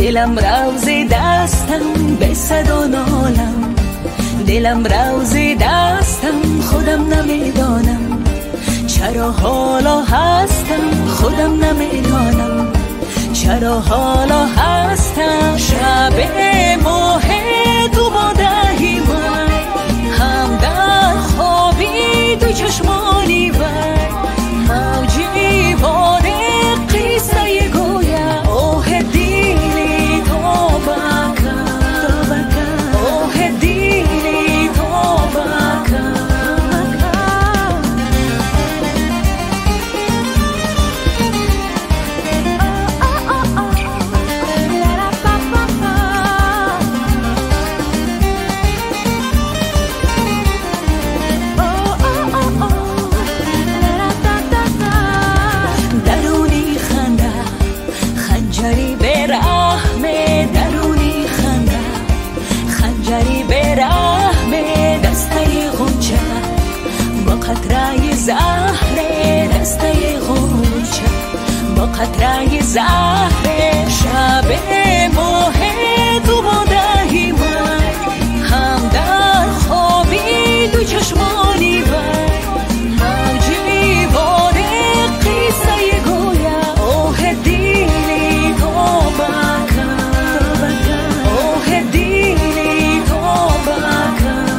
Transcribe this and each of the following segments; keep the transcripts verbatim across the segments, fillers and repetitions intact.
دلم روز دستم به صد و نالم، دلم روز دستم خودم نمیدانم چرا حالا هستم، خودم نمیدانم چرا حالا هستم. شب ماه تو با دهی من هم در خوابی تو چشمانی بر موجی باره قصه گویا اوه دیلی تو بکن اوه دیلی تو بکن. قطره زهره دسته غنچه با قطره زهره شب ماه تو با دهی من هم در خوابی تو چشمانی بر موجی باره قصه گویا اوه دیلی تو بکن اوه دیلی تو بکن.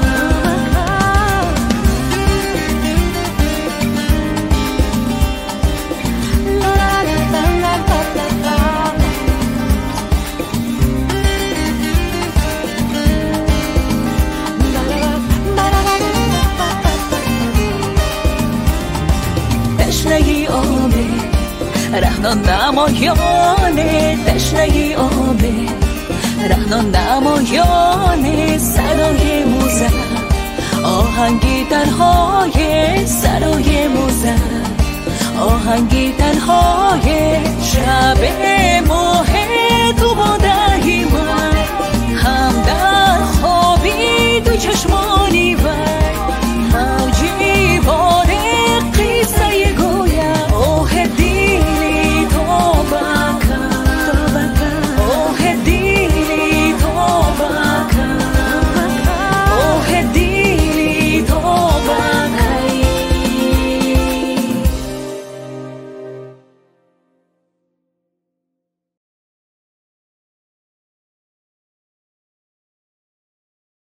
تشنگی آبه رهنان نمایانه، تشنگی آبه رهنان نمایانه، صدای موزه آهنگی تنهای صدای موزه آهنگی تنهای شب ماه